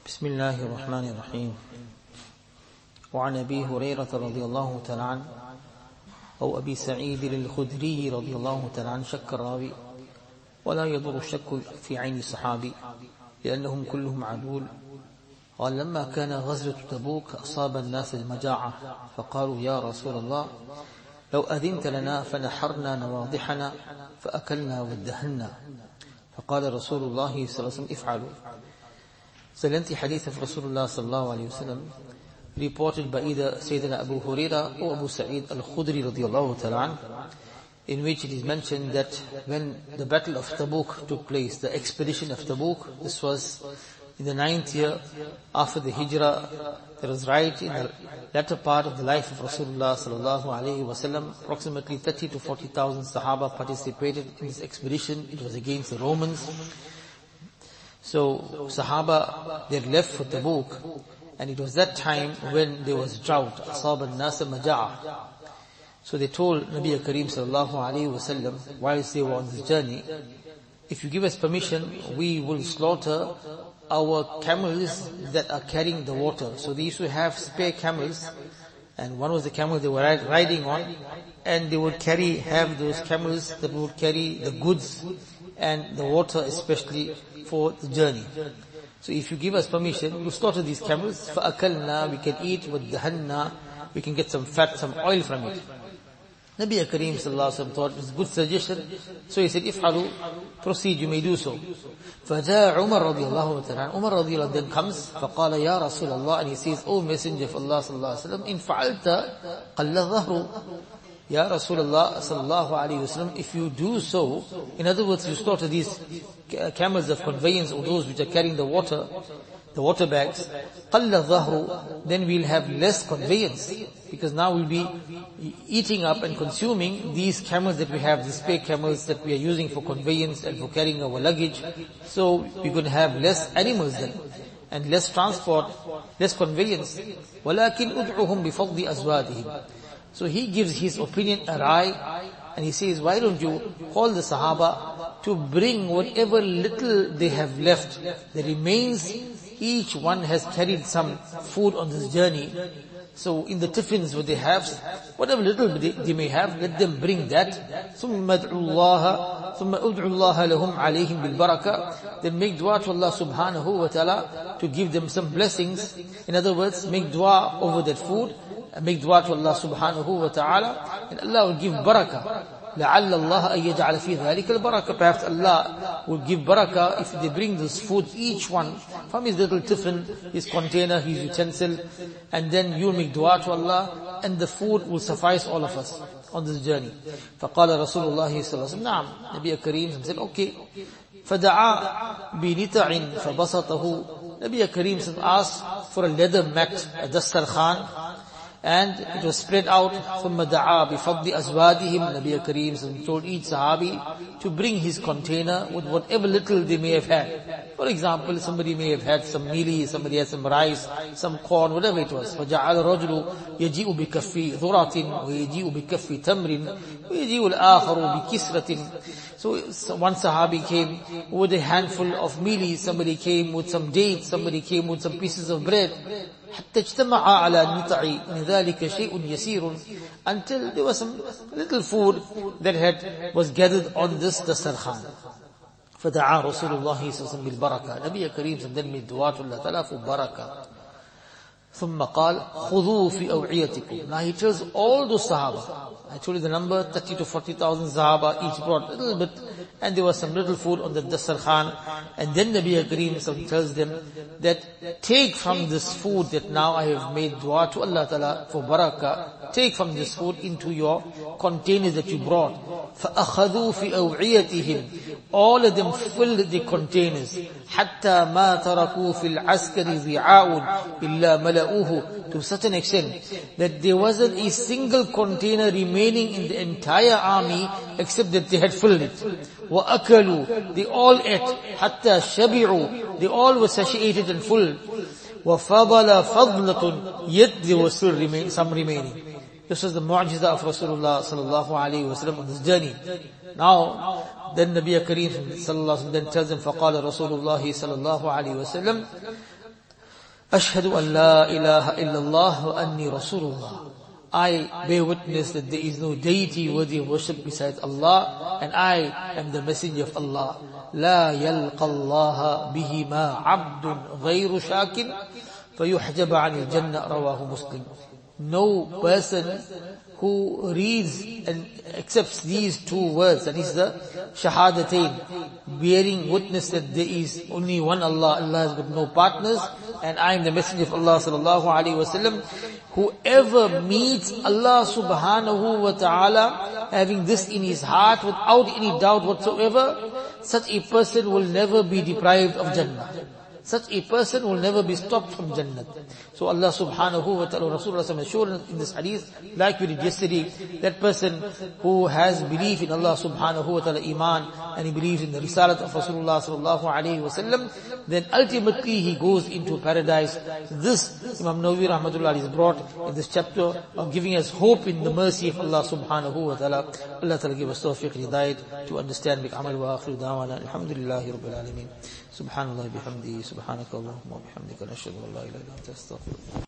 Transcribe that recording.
بسم الله الرحمن الرحيم. وعن أبي هريرة رضي الله تعالى عنه أو أبي سعيد الخدري رضي الله تعالى عنه شك الراوي، ولا يضر الشك في عين الصحابي لأنهم كلهم عدول. قال: لما كان غزوة تبوك أصاب الناس المجاعة فقالوا: يا رسول الله، لو أذنت لنا فنحرنا نواضحنا فأكلنا وادهنا. فقال رسول الله صلى الله عليه وسلم: افعلوا. It's a lengthy hadith of Rasulullah sallallahu alayhi wa sallam, reported by either Sayyidina Abu Huraira or Abu Sa'id al-Khudri radiyallahu ta'ala, in which it is mentioned that when the battle of Tabuk took place, the expedition of Tabuk, this was in the 9th year after the Hijrah. That was right in the latter part of the life of Rasulullah sallallahu alayhi wa sallam. Approximately 30 to 40,000 Sahaba participated in this expedition. It was against the Romans. So Sahaba, they left for Tabuk, and it was that time when there was drought. Asab al-nasa maja'a. So they told Nabi Kareem sallallahu alayhi wa sallam, whilst they were on this journey, if you give us permission, we will slaughter our camels that are carrying the water. So they used to have spare camels, and one was the camel they were riding on, and they would have those camels that would carry the goods and the water, especially for the journey. So if you give us permission, we will slaughter these camels. فَأَكَلْنَا, we can eat. وَدَّهَنَّا, we can get some fat, some oil from it. Nabi Kareem sallallahu alaihi wasallam thought it was a good suggestion. So he said, "If'alu, proceed, you may do so." فَجَاءَ عُمَرْ رَضِيَ اللَّهُ تَعَالَى. Umar radiallahu then comes, فَقَالَ يَا رَسُولَ اللَّهِ, and he says, "O Messenger of Allah sallallahu alaihi wasallam, إِن فَعَلْتَ قَلَّ ظَهْرُ." Ya Rasulullah sallallahu alayhi wasallam, if you do so, in other words, you slaughter these camels of conveyance, or those which are carrying the water bags, قَلَّ ظَهْرُ, then we'll have less conveyance, because now we'll be eating up and consuming these camels that we have, these spare camels that we are using for conveyance and for carrying our luggage. So we're going to have less animals then, and less transport, less conveyance. وَلَكِنْ أُدْعُهُمْ بِفَضْلِ أَزْوَادِهِمْ. So he gives his opinion a rai, and he says, why don't you call the Sahaba to bring whatever little they have left, the remains. Each one has carried some food on this journey. So in the tiffins what they have, whatever little they may have, let them bring that. ثُمَّ أُدْعُ اللَّهَ لَهُمْ عَلَيْهِمْ بِالْبَرَكَةِ. Then make dua to Allah subhanahu wa ta'ala to give them some blessings. In other words, make dua over that food, make dua to Allah subhanahu wa ta'ala, and Allah will give barakah. لَعَلَّ اللَّهَ أَن يَجْعَلَ فِي ذَلِكَ الْبَرَكَةِ. Perhaps Allah will give barakah if they bring this food, each one from his little tiffin, his container, his utensil, and then you make dua to Allah, and the food will suffice all of us on this journey. فَقَالَ رَسُولُ اللَّهِ صَلَّى اللَّهُ عَلَيْهِ وسلم, نعم. Nabi Kareem said, okay. فَدَعَا بِنِتَعٍ فَبَسَطَهُ. Nabi Kareem asked for a leather mat, a dastarkhan, and it was spread out. ثُمَّ دَعَا بِفَضْلِ أَزْوَادِهِمْ. Nabi Kareem told each Sahabi to bring his container with whatever little they may have had. For example, somebody may have had some mealie, somebody had some rice, some corn, whatever it was. فَجَعَلَ الرَّجُلُ يَجِئُ بِكَفِّ ذُرَةٍ وَيَجِئُ بِكَفِّ تَمْرٍ وَيَجِئُ الْآخَرُ بِكِسْرَةٍ. So one Sahabi came with a handful of mealie, somebody came with some dates, somebody came with some pieces of bread. حتى اجتمع على النطع من ذلك شيء يسير, until there was some little food that was gathered on this dastarkhan. فدعا رسول الله صلى الله عليه وسلم بالبركة. Nabi Kareem then made dua to Allah Ta'ala for barakah. ثم قال خذوا في أوعيتكم. Now he tells all those Sahaba, I told you the number, 30 to 40,000 Sahaba, each brought a little bit, and there was some little food on the dastarkhan. And then Nabi Kareem tells them that take from this food that now I have made dua to Allah Ta'ala for barakah, take from this food into your containers that you brought. فَأَخَذُوا فِي أَوْعِيَتِهِمْ. All of them filled the containers. حَتَّى مَا تَرَكُوا فِي الْعَسْكَرِ ذِعَاءٌ إِلَّا مَلَؤُوهُ. To such an extent that there wasn't a single container remaining in the entire army except that they had filled it. وَأَكَلُوا. They all ate. حَتَّى شَبِعُوا. They all were satiated and full. وَفَضَلَ فَضْلَةٌ. Yet there was still some remaining. This was the mu'jiza of Rasulullah sallallahu alayhi wa sallam on this journey. Now, then Nabi Kareem sallallahu alayhi wa sallam then tells him, فَقَالَ رَسُولُ اللَّهِ sallallahu alayhi wa sallam, Ashhadu an la ilaha illallah wa anni Rasulullah. I bear witness that there is no deity worthy of worship besides Allah, and I am the messenger of Allah. لا يلقى الله بهما عبد غير شاك فيحجب عن الجنة رواه Muslim. No person who reads and accepts these two words, that is the Shahadatain, bearing witness that there is only one Allah, Allah has got no partners, and I am the messenger of Allah sallallahu alaihi wasallam. Whoever meets Allah subhanahu wa ta'ala having this in his heart without any doubt whatsoever, such a person will never be deprived of Jannah. Such a person will never be stopped from Jannah. So Allah subhanahu wa ta'ala, Rasulullah has shown in this hadith, like we did yesterday, that person who has belief in Allah subhanahu wa ta'ala, iman, and he believes in the risalat of Rasulullah sallallahu alayhi wa sallam, then ultimately he goes into paradise. This Imam Nawawi rahmatullah is brought in this chapter of giving us hope in the mercy of Allah subhanahu wa ta'ala. Allah ta'ala give us tawfiq hidayat to understand, make amal wa akhiru da'wana, alhamdulillahi rabbil alameen. سبحان الله بحمده سبحانك اللهم وبحمدك نشهد ان لا اله الا انت استغفرك